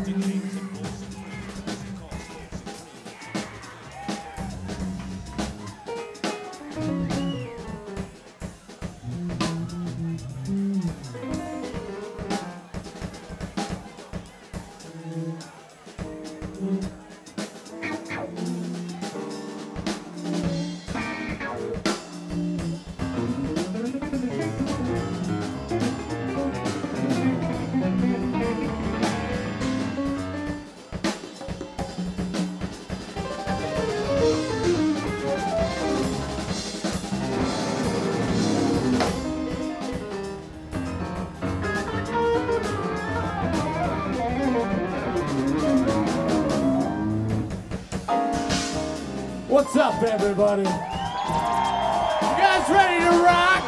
What's up, everybody? You guys ready to rock?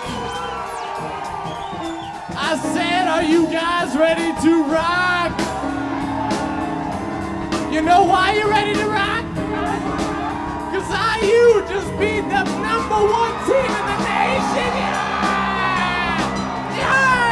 I said, are you guys ready to rock? You know why you're ready to rock? Because IU just beat the #1 team in the nation. Yeah! Yeah!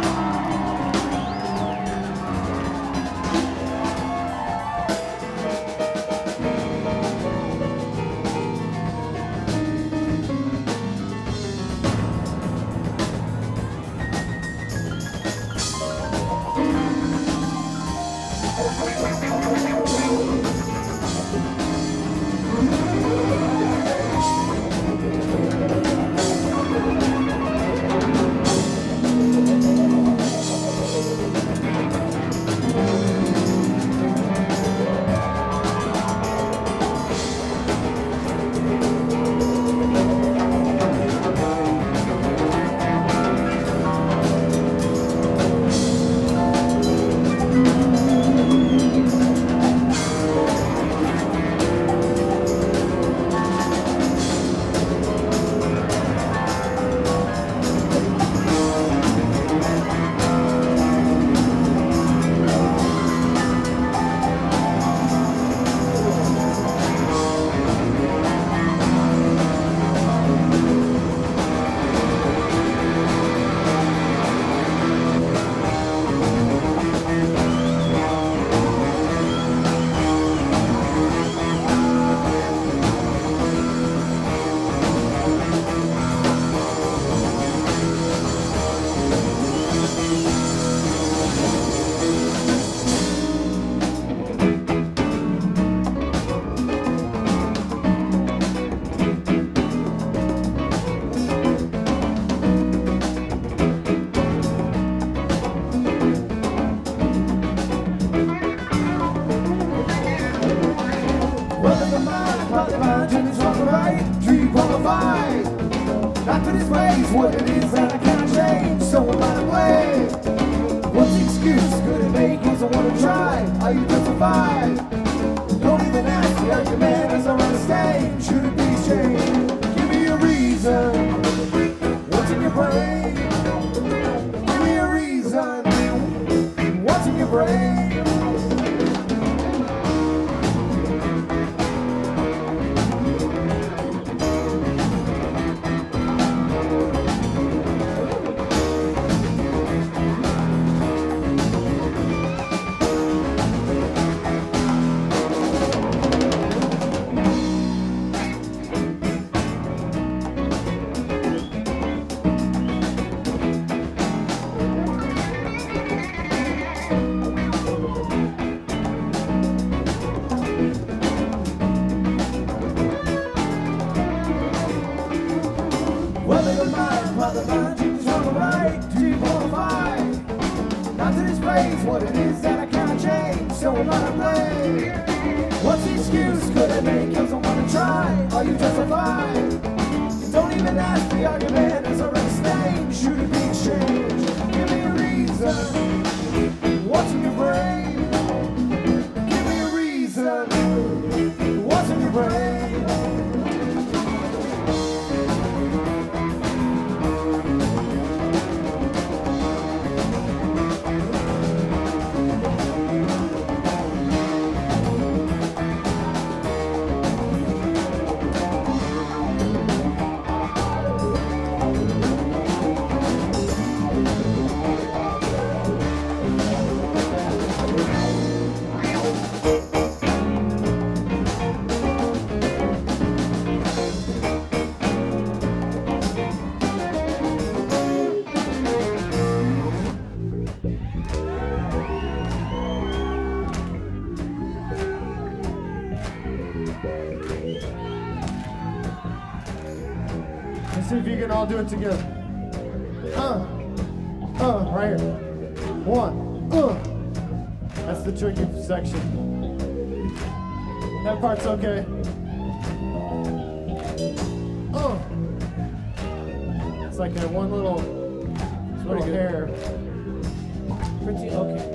What it is that I can't change, so I'm out of way. What's the excuse? Could it make cause I wanna try? Are you justified? Don't even ask the argument as I wanna stay. Should it be changed? Give me a reason. What's in your brain? Give me a reason. What's in your brain? What it is that I can't change, so I'm out of play. What's the excuse? Could I make cause I wanna try? Are you justified? Don't even ask the argument as I stay. Should it be changed? Give me a reason. What's in your brain? Give me a reason. What's in your brain? see if you can all do it together. Right here. One, That's the tricky section. That part's okay. It's like that one little hair. Pretty okay.